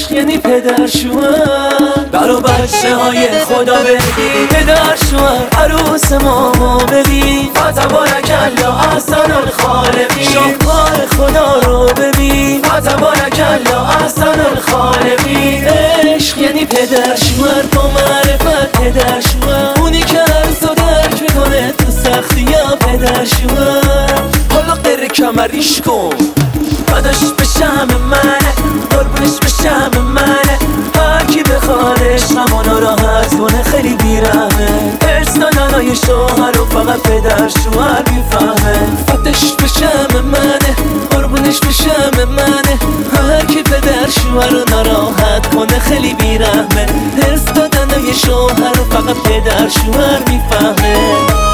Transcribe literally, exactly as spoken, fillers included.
عشق یعنی پدر شوهر، برا بچه های خدا ببین، پدر شوهر عروس ماما ببین، فتبارکالله احسن الخالقین، شاهکار خدا رو ببین، فتبارکالله احسن الخالقین. عشق یعنی پدر شوهر، با معرفت پدر شوهر، اونی که عرض و درک میکنه تو سختی ها پدر شوهر. حالا قره کمریش کن، فداش بشم منه، قربونش بشم منه، هرکی بخوادش غم و ناراحت کنه خیلی بیرحمه. ارث دادنای شوهر رو فقط پدر شوهر میفهمه. فداش بشم منه، قربونش بشم منه، هرکی پدر شوهر رو ناراحت کنه خیلی بیرحمه. ارث دادنای شوهر رو فقط پدر شوهر میفهمه.